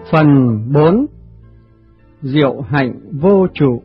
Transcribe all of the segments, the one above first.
Phần 4. Diệu hạnh vô trụ.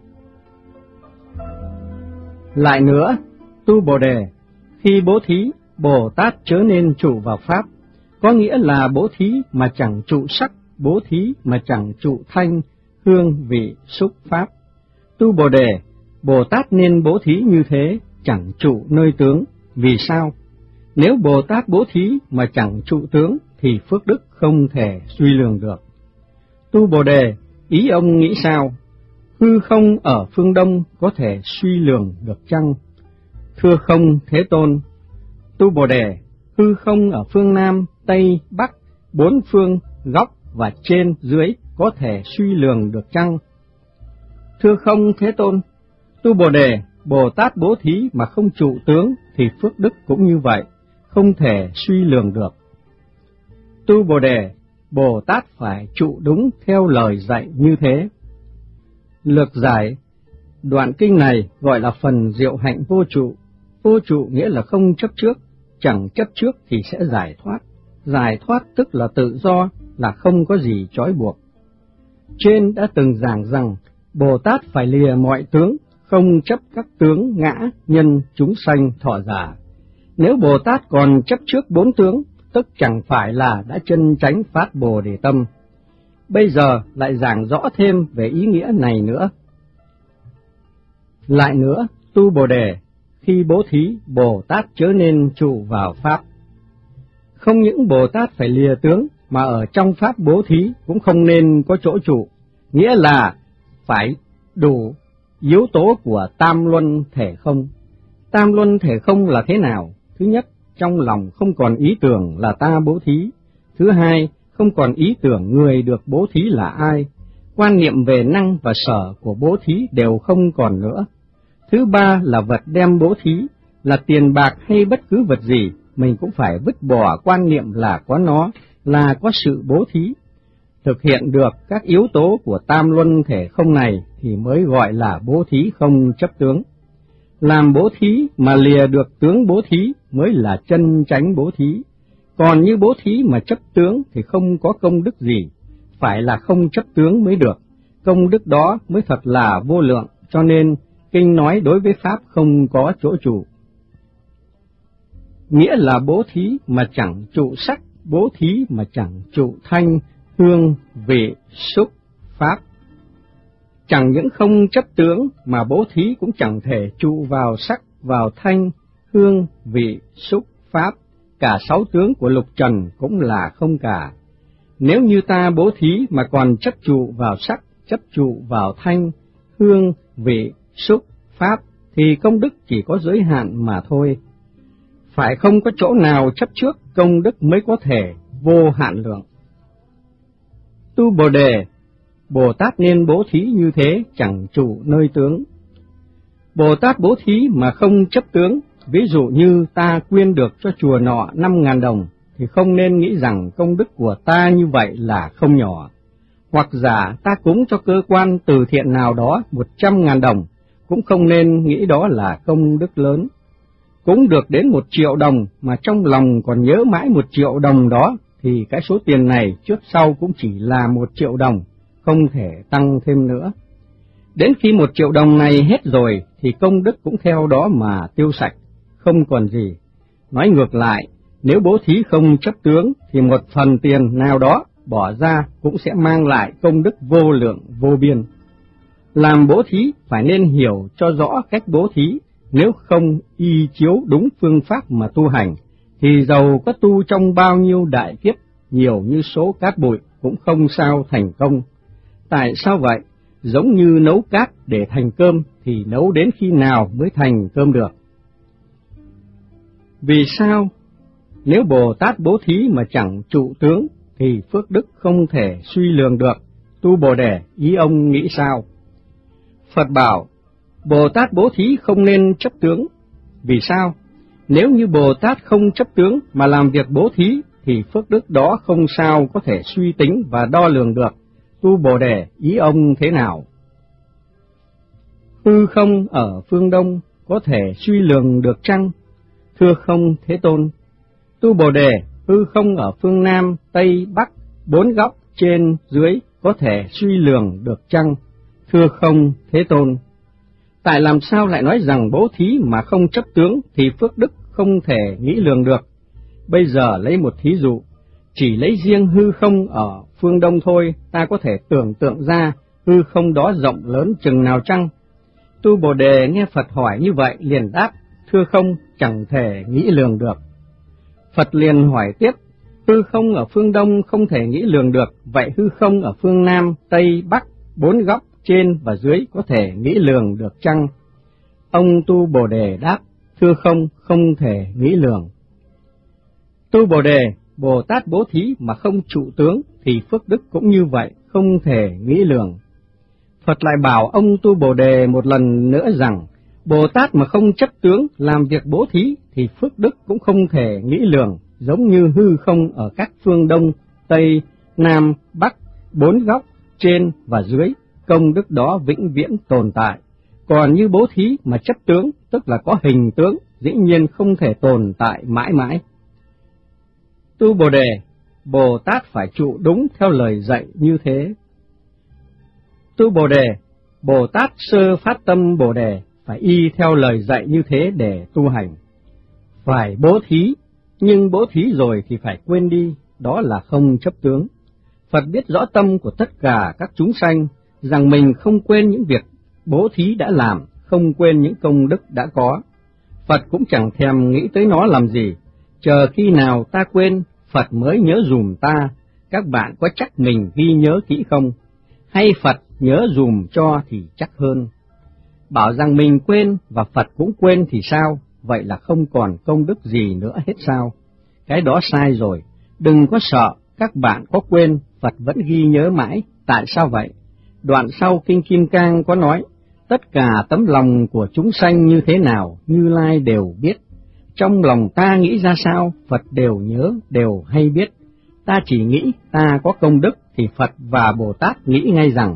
Lại nữa, tu Bồ Đề, khi bố thí, Bồ Tát chớ nên trụ vào Pháp, có nghĩa là bố thí mà chẳng trụ sắc, bố thí mà chẳng trụ thanh, hương, vị, xúc, pháp. Tu Bồ Đề, Bồ Tát nên bố thí như thế, chẳng trụ nơi tướng. Vì sao? Nếu Bồ Tát bố thí mà chẳng trụ tướng, thì phước đức không thể suy lường được. Tu Bồ Đề, ý ông nghĩ sao? Hư không ở phương Đông có thể suy lường được chăng? Thưa không, Thế Tôn. Tu Bồ Đề, hư không ở phương Nam, Tây, Bắc, bốn phương, góc và trên, dưới có thể suy lường được chăng? Thưa không, Thế Tôn. Tu Bồ Đề, Bồ Tát bố thí mà không trụ tướng thì phước đức cũng như vậy, không thể suy lường được. Tu Bồ Đề, Bồ Tát phải trụ đúng theo lời dạy như thế. Lược giải, đoạn kinh này gọi là phần diệu hạnh vô trụ. Vô trụ nghĩa là không chấp trước, chẳng chấp trước thì sẽ giải thoát. Giải thoát tức là tự do, là không có gì trói buộc. Trên đã từng giảng rằng Bồ Tát phải lìa mọi tướng, không chấp các tướng ngã, nhân, chúng sanh, thọ giả. Nếu Bồ Tát còn chấp trước bốn tướng, tức chẳng phải là đã chân chánh phát Bồ Đề tâm. Bây giờ lại giảng rõ thêm về ý nghĩa này nữa. Lại nữa, tu Bồ Đề, khi bố thí, Bồ Tát chớ nên trụ vào Pháp. Không những Bồ Tát phải lìa tướng, mà ở trong Pháp bố thí cũng không nên có chỗ trụ, nghĩa là phải đủ yếu tố của tam luân thể không. Tam luân thể không là thế nào? Thứ nhất, trong lòng không còn ý tưởng là ta bố thí. Thứ hai, không còn ý tưởng người được bố thí là ai. Quan niệm về năng và sở của bố thí đều không còn nữa. Thứ ba là vật đem bố thí, là tiền bạc hay bất cứ vật gì, mình cũng phải vứt bỏ quan niệm là có nó, là có sự bố thí. Thực hiện được các yếu tố của tam luân thể không này thì mới gọi là bố thí không chấp tướng. Làm bố thí mà lìa được tướng bố thí mới là chân chánh bố thí. Còn như bố thí mà chấp tướng thì không có công đức gì, phải là không chấp tướng mới được. Công đức đó mới thật là vô lượng, cho nên kinh nói đối với Pháp không có chỗ trụ. Nghĩa là bố thí mà chẳng trụ sắc, bố thí mà chẳng trụ thanh, hương, vị, xúc, pháp. Chẳng những không chấp tướng mà bố thí cũng chẳng thể trụ vào sắc, vào thanh, hương, vị, xúc, pháp. Cả sáu tướng của lục trần cũng là không cả. Nếu như ta bố thí mà còn chấp trụ vào sắc, chấp trụ vào thanh, hương, vị, xúc, pháp, thì công đức chỉ có giới hạn mà thôi. Phải không có chỗ nào chấp trước, công đức mới có thể vô hạn lượng. Tu Bồ Đề, Bồ Tát nên bố thí như thế, chẳng trụ nơi tướng. Bồ Tát bố thí mà không chấp tướng, ví dụ như ta quyên được cho chùa nọ 5.000 đồng, thì không nên nghĩ rằng công đức của ta như vậy là không nhỏ. Hoặc giả ta cúng cho cơ quan từ thiện nào đó 100.000 đồng, cũng không nên nghĩ đó là công đức lớn. Cúng được đến 1 triệu đồng mà trong lòng còn nhớ mãi 1 triệu đồng đó, thì cái số tiền này trước sau cũng chỉ là 1 triệu đồng, không thể tăng thêm nữa. Đến khi 1 triệu đồng này hết rồi, thì công đức cũng theo đó mà tiêu sạch, không còn gì. Nói ngược lại, nếu bố thí không chấp tướng, thì một phần tiền nào đó bỏ ra cũng sẽ mang lại công đức vô lượng vô biên. Làm bố thí phải nên hiểu cho rõ cách bố thí, nếu không y chiếu đúng phương pháp mà tu hành, thì dầu có tu trong bao nhiêu đại kiếp, nhiều như số cát bụi cũng không sao thành công. Tại sao vậy? Giống như nấu cát để thành cơm thì nấu đến khi nào mới thành cơm được? Vì sao? Nếu Bồ Tát bố thí mà chẳng trụ tướng thì phước đức không thể suy lường được. Tu Bồ Đề, ý ông nghĩ sao? Phật bảo, Bồ Tát bố thí không nên chấp tướng. Vì sao? Nếu như Bồ Tát không chấp tướng mà làm việc bố thí, thì phước đức đó không sao có thể suy tính và đo lường được. Tu Bồ Đề, ý ông thế nào? Hư không ở phương Đông có thể suy lường được chăng? Thưa không, Thế Tôn. Tu Bồ Đề, hư không ở phương Nam, Tây, Bắc, bốn góc trên dưới có thể suy lường được chăng? Thưa không, Thế Tôn. Tại làm sao lại nói rằng bố thí mà không chấp tướng thì phước đức không thể nghĩ lường được? Bây giờ lấy một thí dụ, chỉ lấy riêng hư không ở phương Đông thôi, ta có thể tưởng tượng ra hư không đó rộng lớn chừng nào chăng? Tu Bồ Đề nghe Phật hỏi như vậy liền đáp, thưa không, chẳng thể nghĩ lường được. Phật liền hỏi tiếp, hư không ở phương Đông không thể nghĩ lường được, vậy hư không ở phương Nam, Tây, Bắc, bốn góc, trên và dưới có thể nghĩ lường được chăng? Ông Tu Bồ Đề đáp, thưa không, không thể nghĩ lường. Tu Bồ Đề, Bồ Tát bố thí mà không trụ tướng thì phước đức cũng như vậy, không thể nghĩ lường. Phật lại bảo ông Tu Bồ Đề một lần nữa rằng, Bồ Tát mà không chấp tướng làm việc bố thí thì phước đức cũng không thể nghĩ lường, giống như hư không ở các phương Đông, Tây, Nam, Bắc, bốn góc, trên và dưới, công đức đó vĩnh viễn tồn tại. Còn như bố thí mà chấp tướng, tức là có hình tướng, dĩ nhiên không thể tồn tại mãi mãi. Tu Bồ Đề, Bồ Tát phải trụ đúng theo lời dạy như thế. Tu Bồ Đề, Bồ Tát sơ phát tâm Bồ Đề, phải y theo lời dạy như thế để tu hành. Phải bố thí, nhưng bố thí rồi thì phải quên đi, đó là không chấp tướng. Phật biết rõ tâm của tất cả các chúng sanh, rằng mình không quên những việc bố thí đã làm, không quên những công đức đã có. Phật cũng chẳng thèm nghĩ tới nó làm gì, chờ khi nào ta quên, Phật mới nhớ dùm ta. Các bạn có chắc mình ghi nhớ kỹ không? Hay Phật nhớ dùm cho thì chắc hơn. Bảo rằng mình quên và Phật cũng quên thì sao? Vậy là không còn công đức gì nữa hết sao? Cái đó sai rồi. Đừng có sợ, các bạn có quên, Phật vẫn ghi nhớ mãi. Tại sao vậy? Đoạn sau Kinh Kim Cang có nói, tất cả tấm lòng của chúng sanh như thế nào, Như Lai đều biết. Trong lòng ta nghĩ ra sao, Phật đều nhớ, đều hay biết. Ta chỉ nghĩ ta có công đức, thì Phật và Bồ Tát nghĩ ngay rằng,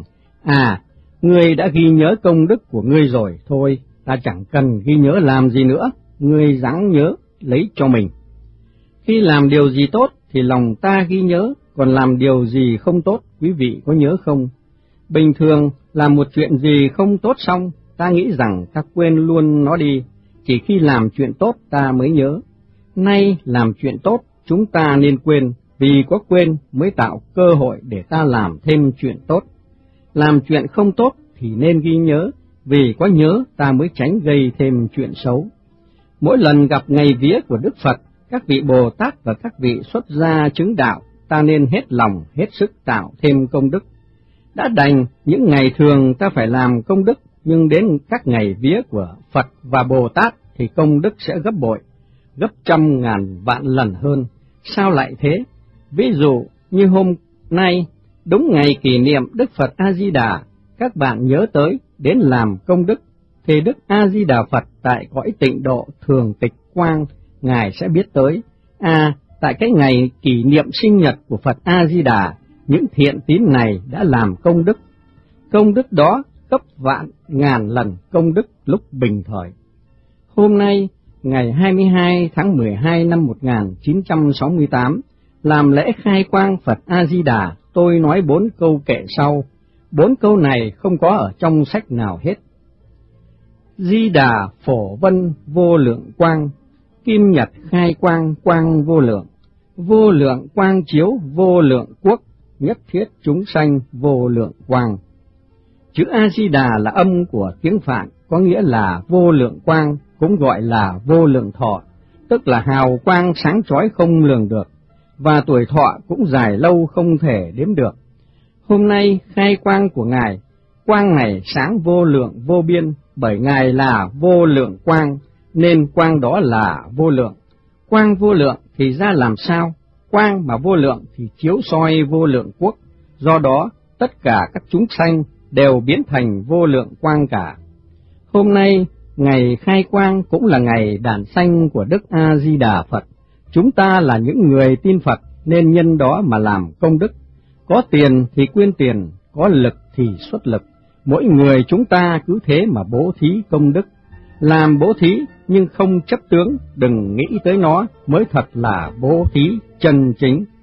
ngươi đã ghi nhớ công đức của ngươi rồi, thôi, ta chẳng cần ghi nhớ làm gì nữa, ngươi ráng nhớ, lấy cho mình. Khi làm điều gì tốt, thì lòng ta ghi nhớ, còn làm điều gì không tốt, quý vị có nhớ không? Bình thường, làm một chuyện gì không tốt xong, ta nghĩ rằng ta quên luôn nó đi, chỉ khi làm chuyện tốt ta mới nhớ. Nay làm chuyện tốt, chúng ta nên quên, vì có quên mới tạo cơ hội để ta làm thêm chuyện tốt. Làm chuyện không tốt thì nên ghi nhớ, vì có nhớ ta mới tránh gây thêm chuyện xấu. Mỗi lần gặp ngày vía của Đức Phật, các vị Bồ Tát và các vị xuất gia chứng đạo, ta nên hết lòng, hết sức tạo thêm công đức. Đã đành những ngày thường ta phải làm công đức, nhưng đến các ngày vía của Phật và Bồ Tát thì công đức sẽ gấp bội, gấp trăm ngàn vạn lần hơn. Sao lại thế? Ví dụ như hôm nay, đúng ngày kỷ niệm Đức Phật A-di-đà, các bạn nhớ tới đến làm công đức, thì Đức A-di-đà Phật tại cõi tịnh độ thường tịch quang, Ngài sẽ biết tới, tại cái ngày kỷ niệm sinh nhật của Phật A-di-đà, những thiện tín này đã làm công đức. Công đức đó gấp vạn ngàn lần công đức lúc bình thời. Hôm nay, ngày 22 tháng 12 năm 1968, làm lễ khai quang Phật A-di-đà, tôi nói 4 câu kệ sau. 4 câu này không có ở trong sách nào hết. Di Đà phổ vân vô lượng quang, kim nhật khai quang quang vô lượng quang chiếu vô lượng quốc, nhất thiết chúng sanh vô lượng quang. Chữ A-di-đà là âm của tiếng Phạn, có nghĩa là vô lượng quang, cũng gọi là vô lượng thọ, tức là hào quang sáng chói không lường được, và tuổi thọ cũng dài lâu không thể đếm được. Hôm nay khai quang của Ngài, quang này sáng vô lượng vô biên, bởi Ngài là vô lượng quang, nên quang đó là vô lượng. Quang vô lượng thì ra làm sao? Quang mà vô lượng thì chiếu soi vô lượng quốc, do đó tất cả các chúng sanh đều biến thành vô lượng quang cả. Hôm nay, ngày khai quang cũng là ngày đản sanh của Đức A-di-đà Phật. Chúng ta là những người tin Phật nên nhân đó mà làm công đức. Có tiền thì quyên tiền, có lực thì xuất lực. Mỗi người chúng ta cứ thế mà bố thí công đức. Làm bố thí nhưng không chấp tướng, đừng nghĩ tới nó mới thật là bố thí chân chính.